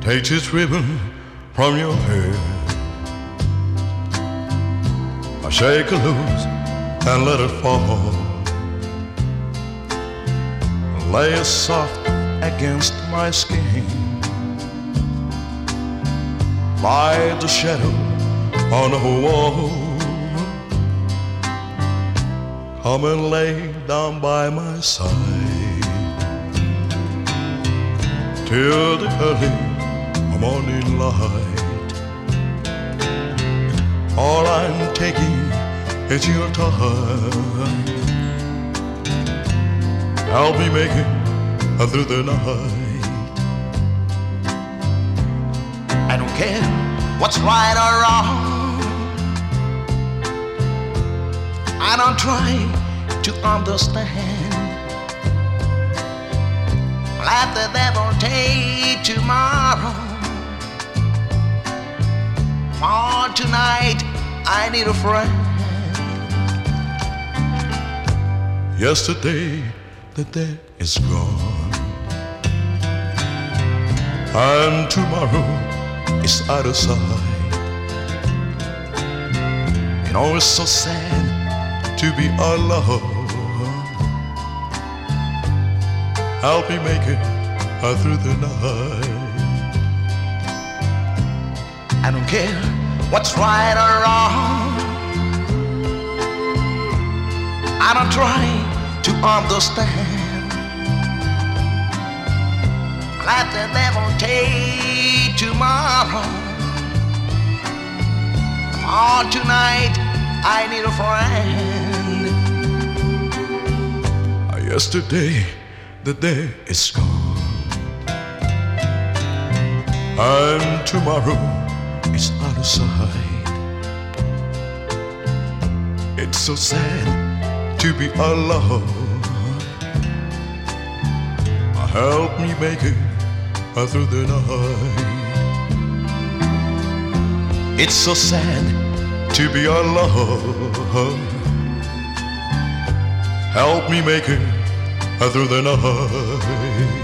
Take this ribbon from your hair. I shake it loose and let it fall. Lay it soft against my skin. Light the shadow on the wall. Come and lay down by my side till the early morning light. All I'm taking is your time. I'll be making it through the night. I don't care what's right or wrong. I don't try to understand. Let the devil take tomorrow. For tonight I need a friend. Yesterday the day is gone, and tomorrow is out of sight. You know it's so sad to be alone. Help me make it through the night. I don't care what's right or wrong. I don't try to understand. Let the devil take tomorrow. For tonight I need a friend. Yesterday the day is gone, and tomorrow is out of sight. It's so sad to be alone. Help me make it through the night. It's so sad to be alone. Help me make it through the night.